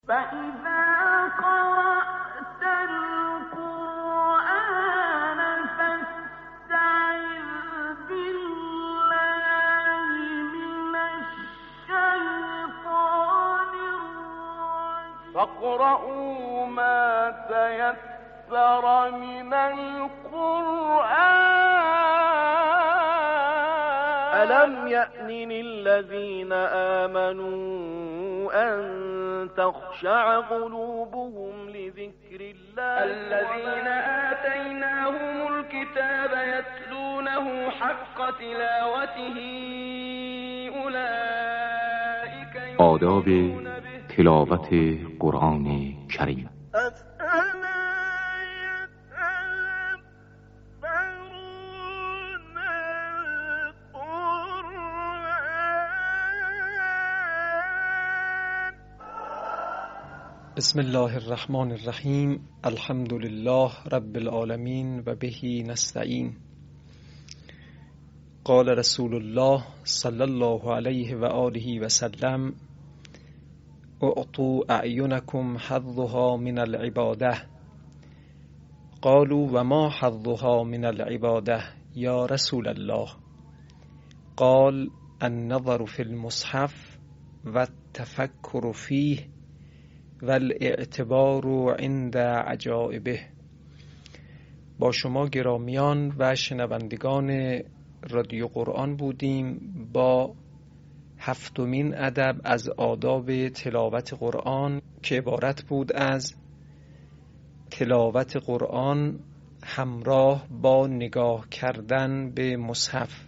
فإذا قرأت القرآن فاستعذ بالله من الشيطان الرجيم فاقرؤوا ما تيسر من القرآن ألم يأن الذين آمنوا أن تخشع قلوبهم لذكر الله الذين آتيناهم الكتاب يتلونه حق تلاوته أولئك آداب تلاوت قرآن کریم. بسم الله الرحمن الرحیم. الحمد لله رب العالمین و به نستعین. قال رسول الله صلی الله علیه و آله و سلم: اعطوا اعینکم حظها من العباده. قالوا و ما حظها من العباده یا رسول الله؟ قال النظر في المصحف و التفکر فیه و الاعتبار عند عجائبه. با شما گرامیان و شنوندگان رادیو قرآن بودیم با 7مین ادب از آداب تلاوت قرآن که عبارت بود از تلاوت قرآن همراه با نگاه کردن به مصحف.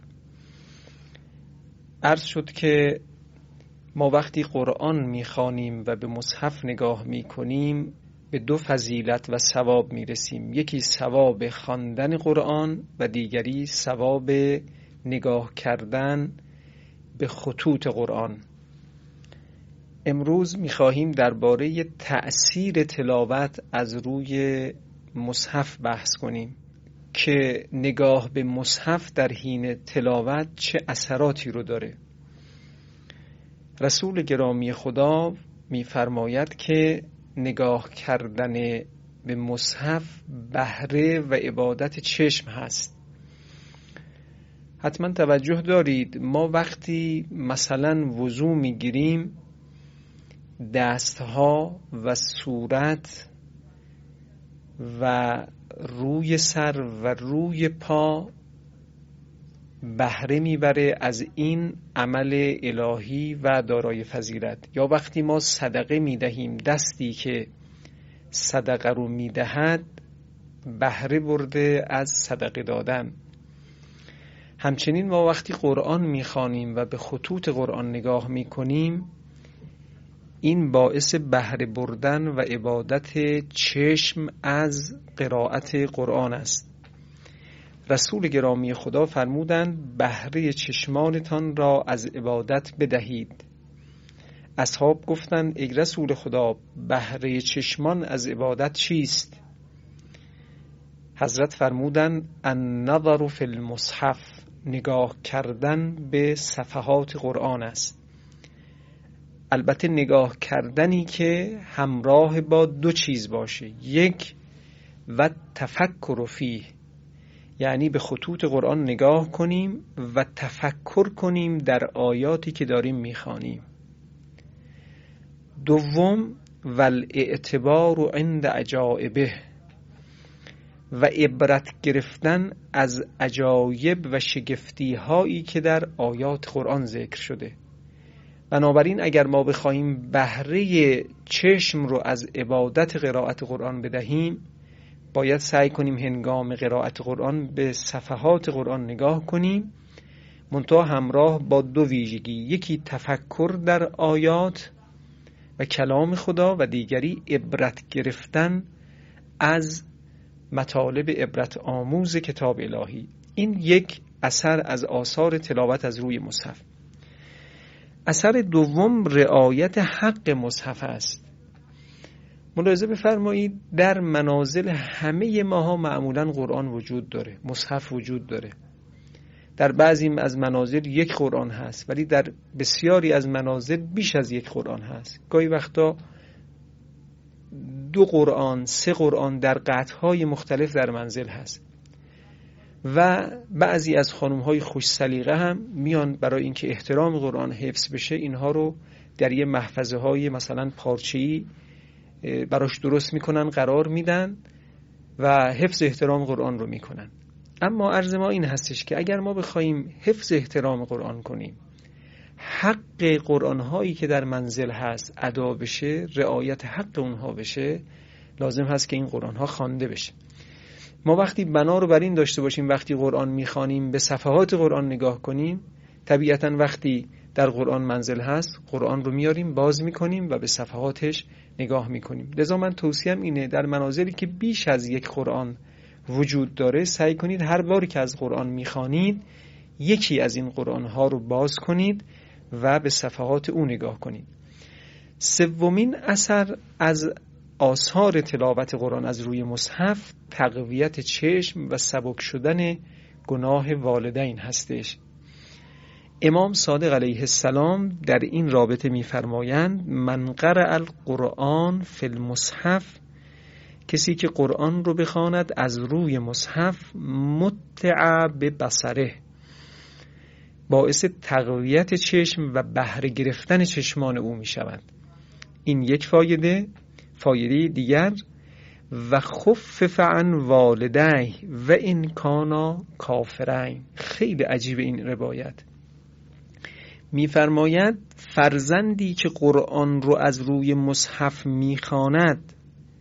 عرض شد که ما وقتی قرآن میخوانیم و به مصحف نگاه میکنیم به دو فضیلت و ثواب میرسیم. یکی ثواب خواندن قرآن و دیگری ثواب نگاه کردن به خطوط قرآن. امروز میخواهیم درباره تأثیر تلاوت از روی مصحف بحث کنیم که نگاه به مصحف در حین تلاوت چه اثراتی رو داره. رسول گرامی خدا می‌فرماید که نگاه کردن به مصحف بهره و عبادت چشم هست. حتما توجه دارید ما وقتی مثلا وضو می‌گیریم دستها و صورت و روی سر و روی پا بهره میبره از این عمل الهی و دارای فضیلت. یا وقتی ما صدقه میدهیم دستی که صدقه رو میدهد بهره برده از صدقه دادن. همچنین ما وقتی قرآن میخوانیم و به خطوط قرآن نگاه میکنیم این باعث بهره بردن و عبادت چشم از قرائت قرآن است. رسول گرامی خدا فرمودند بهره چشمانتان را از عبادت بدهید. اصحاب گفتند ای رسول خدا بهره چشمان از عبادت چیست؟ حضرت فرمودند النظر فی المصحف، نگاه کردن به صفحات قرآن است. البته نگاه کردنی که همراه با دو چیز باشه. یک و تفکر فیه، یعنی به خطوط قرآن نگاه کنیم و تفکر کنیم در آیاتی که داریم میخوانیم. دوم والاعتبار عند عجائبه، و عبرت گرفتن از عجایب و شگفتی هایی که در آیات قرآن ذکر شده. بنابراین اگر ما بخواهیم بهره چشم رو از عبادت قرائت قرآن بدهیم باید سعی کنیم هنگام قرائت قرآن به صفحات قرآن نگاه کنیم، منتها همراه با دو ویژگی: یکی تفکر در آیات و کلام خدا و دیگری عبرت گرفتن از مطالب عبرت آموز کتاب الهی. این یک اثر از آثار تلاوت از روی مصحف. اثر دوم رعایت حق مصحف است. ملاحظه بفرمایید در منازل همه ماها معمولا قرآن وجود داره، مصحف وجود داره. در بعضی از منازل یک قرآن هست ولی در بسیاری از منازل بیش از یک قرآن هست. گاهی وقتا 2 قرآن 3 قرآن در قطعهای مختلف در منزل هست و بعضی از خانم‌های خوش سلیقه هم میان برای اینکه احترام قرآن حفظ بشه اینها رو در یه محفظه‌های مثلا پارچه‌ای براش درست میکنن، قرار میدن و حفظ احترام قرآن رو میکنن. اما عرض ما این هستش که اگر ما بخوایم حفظ احترام قرآن کنیم، حق قرآن هایی که در منزل هست ادا بشه، رعایت حق اونها بشه، لازم هست که این قرآن ها خوانده بشه. ما وقتی بنا رو بر این داشته باشیم وقتی قرآن میخوانیم به صفحات قرآن نگاه کنیم، طبیعتاً وقتی در قرآن منزل هست قرآن رو میاریم باز میکنیم و به صفحاتش نگاه میکنیم. لذا من توصیهم اینه در منازلی که بیش از یک قرآن وجود داره سعی کنید هر باری که از قرآن میخوانید یکی از این قرآن ها رو باز کنید و به صفحات او نگاه کنید. سومین اثر از آثار تلاوت قرآن از روی مصحف تقویت چشم و سبک شدن گناه والدین هستش. امام صادق علیه السلام در این رابطه می‌فرمایند من قرأ القرآن فی المصحف، کسی که قرآن رو بخواند از روی مصحف، متع به بصره، باعث تقویت چشم و بهره گرفتن چشمان او می شود. این یک فایده. فایده دیگر و خفف عن والدیه و ان کانا کافرین. خیلی عجیب این روایت. می‌فرماید فرزندی که قرآن رو از روی مصحف می‌خواند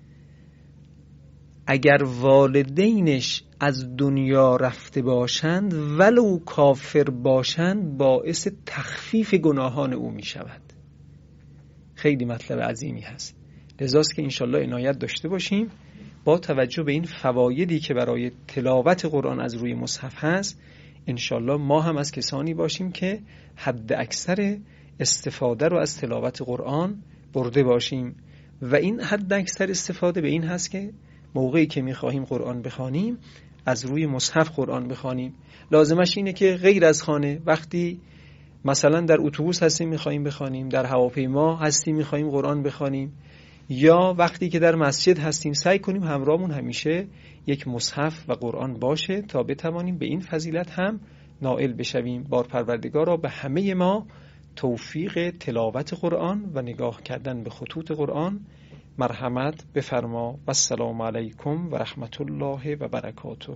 اگر والدینش از دنیا رفته باشند ولو کافر باشند باعث تخفیف گناهان او می شود. خیلی مطلب عظیمی هست. لذاست که انشالله عنایت داشته باشیم با توجه به این فوایدی که برای تلاوت قرآن از روی مصحف هست، انشالله ما هم از کسانی باشیم که حد اکثر استفاده رو از تلاوت قرآن برده باشیم. و این حد اکثر استفاده به این هست که موقعی که می‌خواهیم قرآن بخوانیم از روی مصحف قرآن بخوانیم. لازمش اینه که غیر از خانه، وقتی مثلا در اتوبوس هستیم می‌خواهیم بخوانیم، در هواپیما هستیم می‌خواهیم قرآن بخوانیم، یا وقتی که در مسجد هستیم، سعی کنیم همراهمون همیشه یک مصحف و قرآن باشه تا بتوانیم به این فضیلت هم نائل بشویم. بار پروردگارا به همه ما توفیق تلاوت قرآن و نگاه کردن به خطوط قرآن مرحمت بفرما. و السلام علیکم و رحمت الله و برکاته.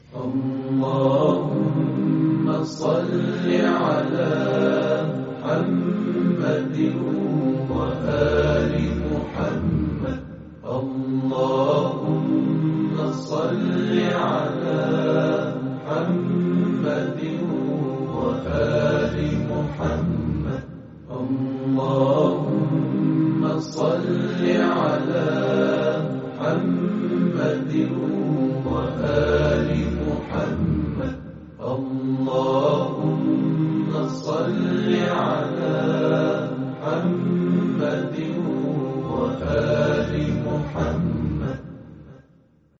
اللهم صل على محمد و آل محمد. اللهم صل على محمد و آل محمد. اللهم صل على محمد و آل محمد. اللهم صل على محمد و آل